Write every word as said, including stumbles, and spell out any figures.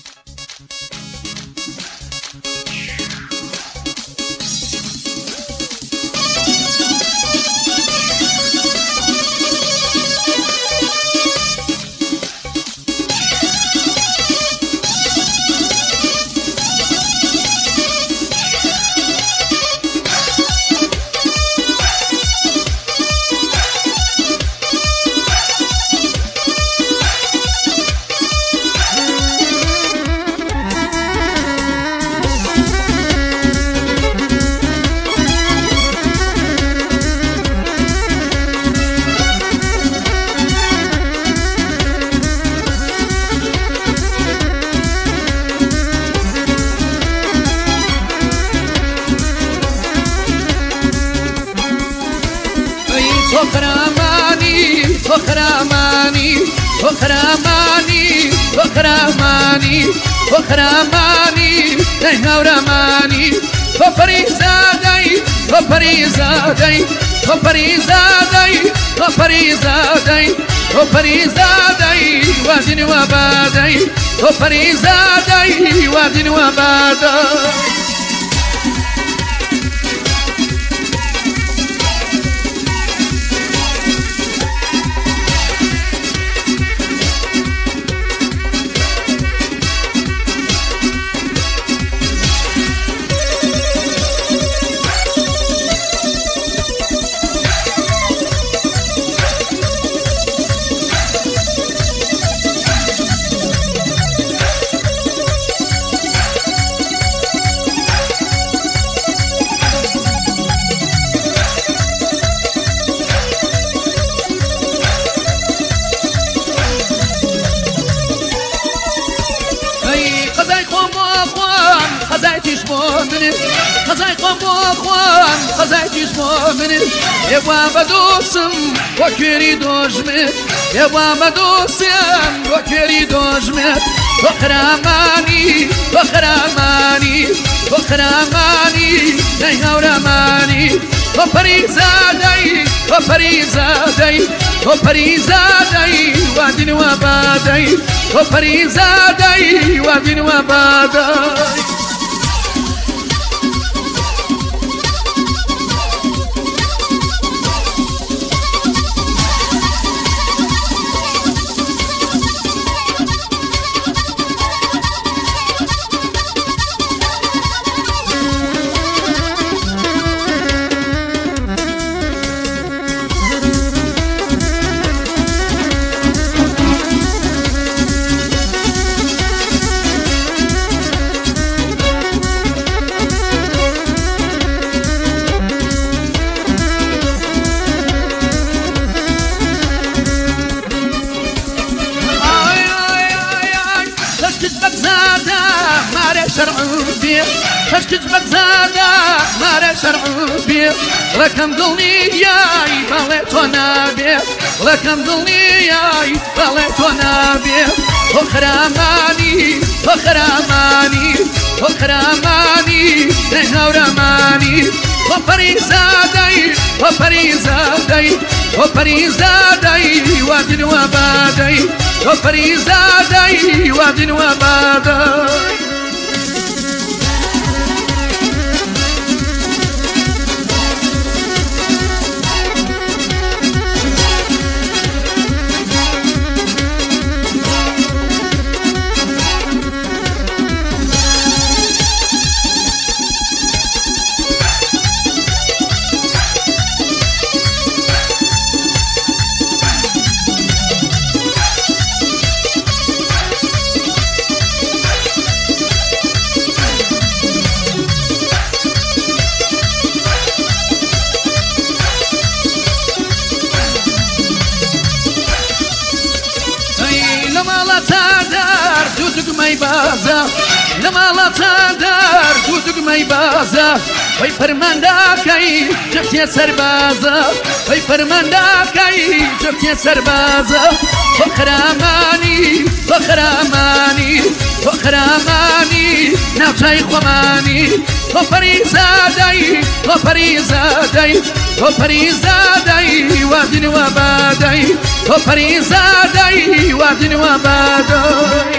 وخراماني وخراماني وخراماني وخراماني وخراماني نهوراماني وفريزادي وفريزادي وفريزادي وفريزادي وفريزادي وادن وبادي وفريزادي وادن وبادي خزای قوم خوام خزای چشم من یوام بدوسم و کری دوشم یوام بدوسم و کری دوشم وخرامانی وخرامانی وخرامانی نهورامانی و پریزادی و پریزادی و پریزادی و دین و بادی و پریزادی و دین و بادی خش كذبت زادا مارا شرع بيه لكم دنياي بليتونا بيه لكم دنياي بليتونا بيه وخراماني وخراماني وخراماني نهوراماني وفريزادي وفريزادي وفريزادي وادن وبادي وفريزادي وادن وبادي بازا لما لا تدار جودك ما يبازا وي فرمانداكي جبتي سربازا وي فرمانداكي جبتي سربازا وخراماني وخراماني وخراماني ناوتاي خماني وفريزادي وفريزادي وفريزادي وادن وبادي وفريزادي وادن وبادي